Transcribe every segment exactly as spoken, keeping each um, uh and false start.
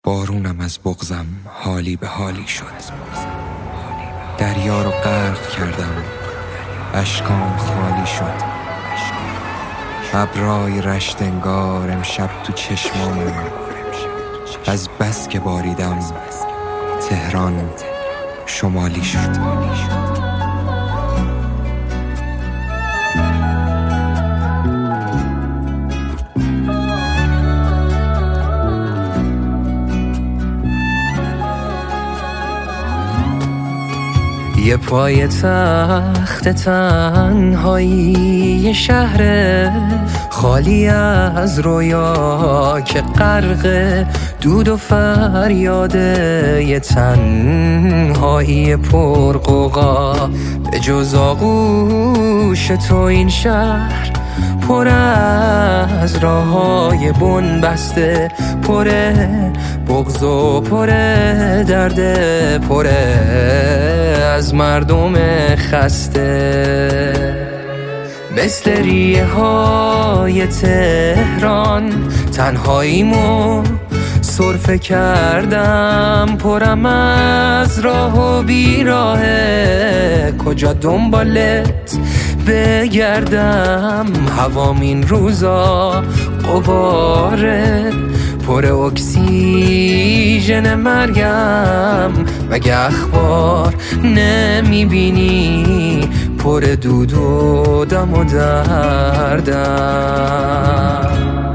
بارونم از بغضم حالی به حالی شد. دریا رو غرق کردم، اشکام خالی شد. ابرای رشت انگار امشب تو چشمامون، از بس که باریدم تهران شمالی شد. یه پای تخت تنهایی، یه شهر خالی از رویا که غرق دود و فریاده، یه تنهایی پرغوغا. به جز آغوش تو این شهر پر از راههای بن بسته، پر بغض و پر درد، پر از مردم خسته. مثل ریه های تهران تنهاییمو سرفه کردم، پرم از راه و بیراهه، کجا دنبالت بگردم. هوام این روزا غباره، پر اکسیژن مرگم. مگه اخبار نمیبینی پر دود و دم و دردم؟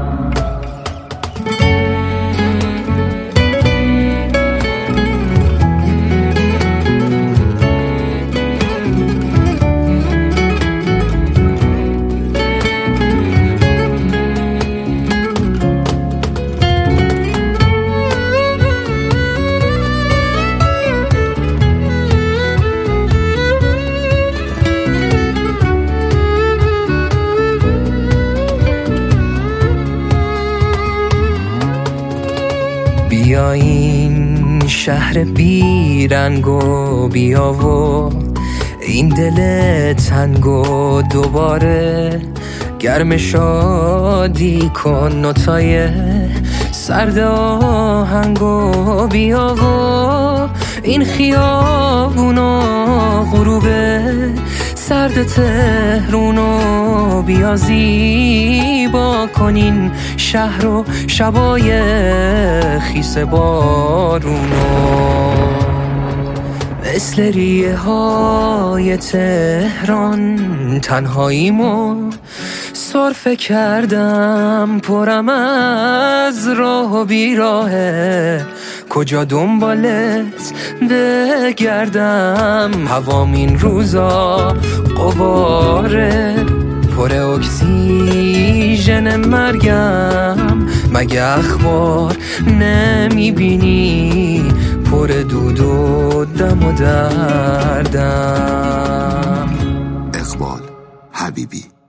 بیا این شهر بیرنگ و بیا و این دل تنگ و دوباره گرم شادی کن. نوتای سرد آهنگ و بیا و این خیابون و غروبه سرد تهرونو بیا زیبا کنین شهر و شبای خیس بارونو. مثل ریه های تهران تنهاییمو سرفه کردم، پرم از راه و بیراهه، کجا دنبالت بگردم. هوام این روزا غباره، پر اکسیژن مرگم. مگه اخبار نمیبینی پر دود و دم و دردم؟ اقبال حبیبی.